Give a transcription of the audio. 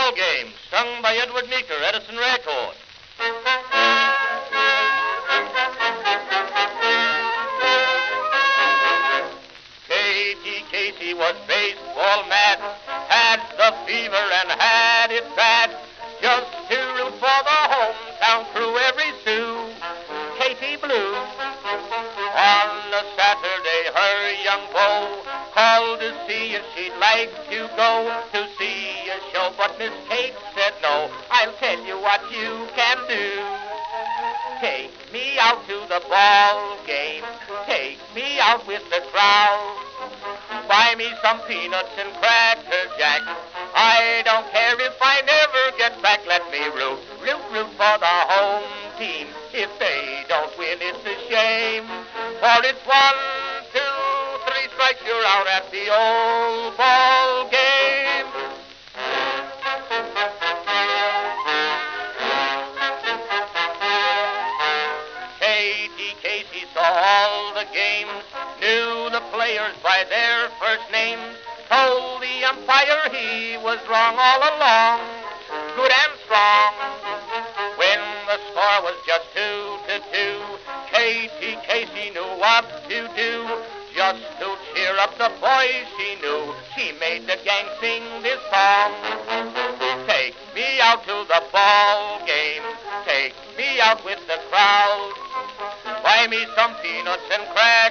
Ball Game, sung by Edward Meeker, Edison Record. Katie Casey was baseball mad, had the fever and had it bad, just to root for the hometown crew every Sue. Katie Blue. On a Saturday, her young beau called to see if she'd like to go to see a show, but Miss Kate said no. I'll tell you what you can do. Take me out to the ball game. Take me out with the crowd. Buy me some peanuts and Cracker Jack. I don't care if I never get back. Let me root for the home team. If they don't win, it's a shame. For it's 1, 2, 3 strikes, you're out at the old ball game. Katie Casey saw all the games, knew the players by their first names, told the umpire he was wrong all along, good and strong. When the score was just 2-2, Katie Casey knew what to do. Just to cheer up the boys she knew, she made the gang sing this song. Take me out to the ball game, take me out with the crowd. Buy me some peanuts and crackers.